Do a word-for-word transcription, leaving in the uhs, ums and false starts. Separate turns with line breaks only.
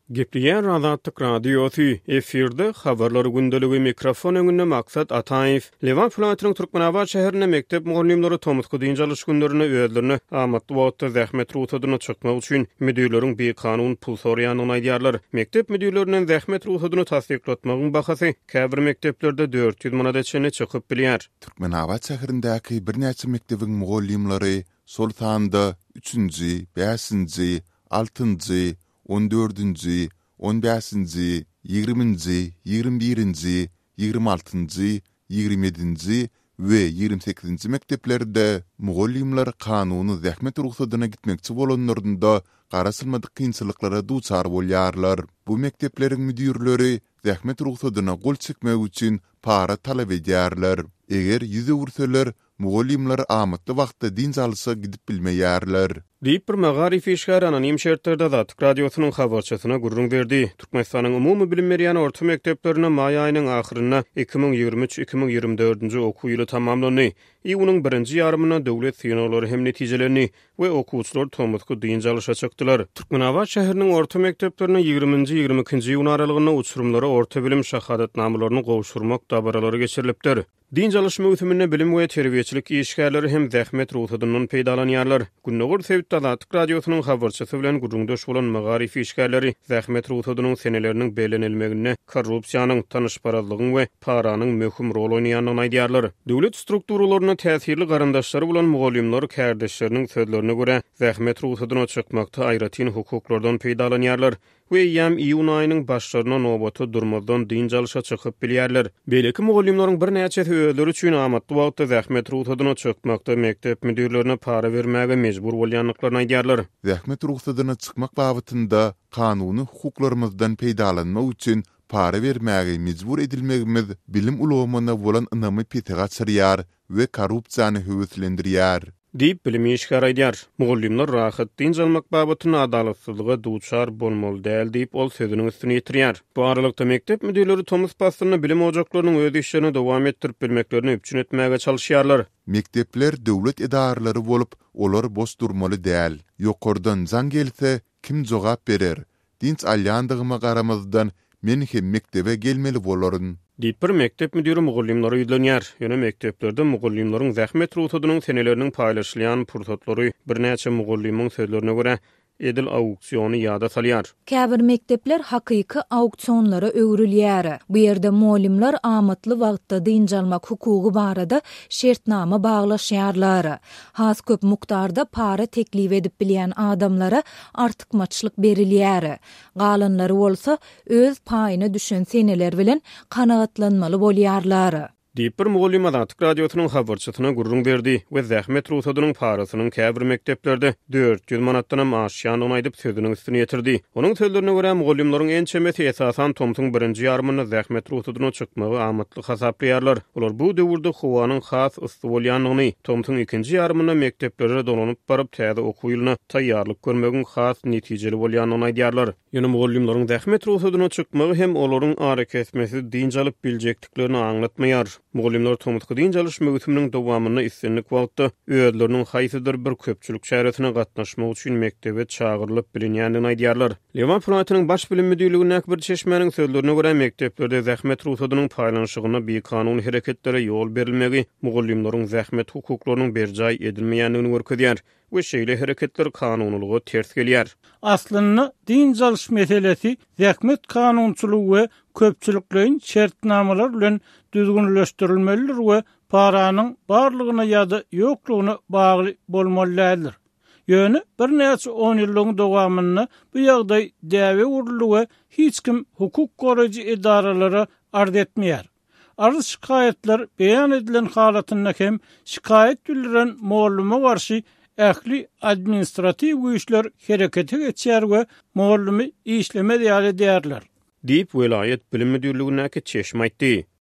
Gepliyen Azatlyk radiosu efirde habarlary gündeligi mikrofon öňünde maksat Ataýew. Lewan Fulatynyň Türkmenabad şäherine mektep mugallimleri Tomutky diýinjalyş günlerini öýlerini amatly wagtda zähmet ruhsatyna çykmak üçin müdürleriň bir kanun pul soraýanyny aýdýarlar. Mektep müdürlerinden zähmet ruhsatyny tasdiklatmagyň bahasy käbir mekteplerde dört yüz manat çene çykyp bilýär.
Türkmenabad şäherindäki bir näçe mektebiň mugallimleri sol tanda üçünji, beşinji, altıncı, on dördünji, on beşinji, ýigriminji, ýigrimbi birinji, ýigrimbi altyncı, ýigrimbi ýedinji we ýigrimbi sekizinji mekteplerde mugallimler kanuny zähmet ruhsatyna gitmekçi bolanlarynda garasylmadyk kynçylyklara duçar bolýarlar. Bu mektepleriň müdürleri zähmet ruhsatyna gol çekmek üçin para talap edýärler. Eger ýüze ursalar, mugallimler amatly wagtda diňjalysy gidip bilmeýärler.
Diýip bir magarif işgär anonim şertlerde Azatlyk radiosynyň habarçysyna gurrun berdi. Türkmenistanyň umumy bilim berýän orta mekdeplerine maý aýynyň ahyryna iki ming ýigri üç iki ming ýigrimbi dördünji okuw ýyly tamamlandy. Iýunyň birinji ýarymyna döwlet synawlary hem netijelerini we okuwçylar Tomutky diňjalysha çykdylar. Türkmenabad şäheriniň orta mekdeplerine ýigriminji ýigirmi ikinji ýyl aralygyna uçurumlara orta bilim şahadatnamalaryny gowşurmak dabaralary geçirilipdir. Diňjalys möhümine bilim we terbiýeçilik işgärleri hem zähmet ruhsatynyň peýdalanýarlar. Günnegur Sewitde Azatlyk radiosynyň habarçysy bilen gurrundaş bolan magarif işgärleri zähmet ruhsatynyň seneleriniň belenilmegine, korrupsiýanyň, tanışparazlygyň we paranyň möhüm rol oýnaýanyny aýdýarlar. Döwlet strukturalaryna täsirli garandaşlary bolan mugallimler kärdeşleriniň sözlerine görä zähmet ruhsatyna çykmakda aýratyn hukuklardan peýdalanýarlar. We ýam iýun aýynyň başlaryna nobaty durmadan diňjalysha çykyp bilýärler. Beleki mugallimleriň bir näçe öýleri üçin amatly wagtda zähmet ruhsatyna çykmakda mektep müdürlerine para bermäge mejbur bolýanlyklaryny aýdýarlar.
Zähmet ruhsatyna çykmak babynda kanuny hukuklarymyzdan peýdalanmak üçin para bermäge mejbur edilmegimiz bilim ulamagyna bolan ynamy petega çyrýar we korrupsiýany höwüslendirýär. Diýip
bilimi işgär aýdýar. Mugallimler rahat diňjalmak babatyna adalatsyzlyga duçar bolmaly däl diýip ol sözüniň üstüne ýetirýär. Bu aralykda mektep müdürleri Tomuz pastyny bilim ojaklarynyň öz işlerini dowam etdirip bilmeklerini üpçün etmäge çalyşýarlar.
Mektepler döwlet edaralary bolup, olar boş durmaly däl. Ýokardan jaň gelse kim jogap berer? Dinç alýandygyma garamazdan men hem mektebe gelmeli bolaryn.
Diýip bir mektep müdiri mugallimlary ýylanýar. Ýöne mekteplerde mugallimleriň zähmet ruhsatynyň seneleriniň paýlaşylýan pursatlary bir näçe mugallimiň sözlerine görä edil auksiýony ýada salýar.
Käbir mektepler hakyky auksionlara öwrülýär. Bu ýerde mugallimler amatly wagtda diňjalmak hukugy barada şertnama baglaşýarlar. Has köp mukdarda para teklip edip bilýän adamlara artykmaçylyk berilýär. Galanlary bolsa öz paýyna düşen seneler bilen kanagatlanmaly bolýarlar.
Diýip bir mugallim Azatlyk radiosynyň habarçysyna gurrun berdi we zähmet ruhsatynyň parasynyň käbir mekteplerde dört yüz manatdan aşýanyny aýdyp sözüniň üstüne ýetirdi. Onuň sözlerine görä mugallimleriň en çemeti esasan Tomtuň birinji ýarymyna zähmet ruhsatyna çykmagy amatly hasaplaýarlar. Olar bu döwürde howanyň has ysty bolýanlygyny, Tomtuň ikinji ýarymyna mekteplere dolanyp baryp täze okuw ýylyna taýýarlyk görmegiň has netijeli bolýanyny aýdýarlar. Ýöne mugallimleriň zähmet ruhsatyna çykmagy hem olaryň araketmesi diňjalyp biljekdiklerini aňlatmaýar. Mugallimler Tomutky diňjalys möhüminiň dowamyna islenlik wagtda öýleriniň haýsydyr bir köpçülik şäheretine gatnaşmak üçin mektebe çağırılıp bilinýänini aýdýarlar. Lewan Fulatynyň baş bilim müdürligine bir çeşmenin sözlerine görä mekteplerde zähmet ruhsatynyň paýlanşygyna bir kanun hereketlere ýol berilmegi mugallimleriň zähmet hukuklarynyň berjaý edilmeýänligini görkezýär we şeýle hereketler kanunylygy ters gelýär.
Aslynda diňjalys meselesi zähmet kanunçylygy we köpçüliklerin şertnamalar bilen düzgünleşdirilmelidir we paranyň barlygyna ýa-da ýoklugyna bagly bolmalydyr. Ýöne bir näçe on ýylyň dowamyny bu ýagdaý däwe uruldy we hiç kim hukuk goraýjy edaralara arz etmeýär. Arz şikaýetler beýan edilen halatyna hem şikaýet bildiren muallima garşy ähli administrativ güýçler herekete geçýär we muallimy işleme diýerler.
Diýip welayet bilim müdürligine çeşme aýtdy.